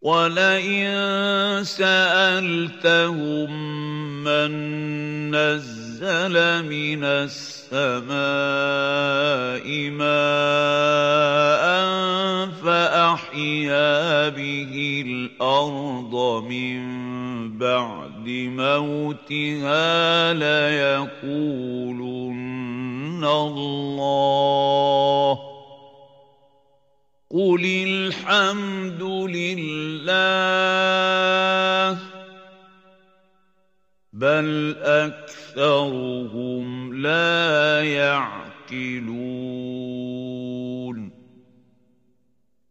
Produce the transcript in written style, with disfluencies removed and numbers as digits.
وَلَئِن سَأَلْتَهُم مَّن نَّزَّلَ مِنَ السَّمَاءِ مَاءً فَأَحْيَا بِهِ الْأَرْضَ مِن بَعْدِ مَوْتِهَا لَيَقُولُنَّ اللَّهُ ۚ قُلِ الْحَمْدُ لِلَّهِ ۚ بَلْ أَكْثَرُهُمْ لَا يَعْقِلُونَ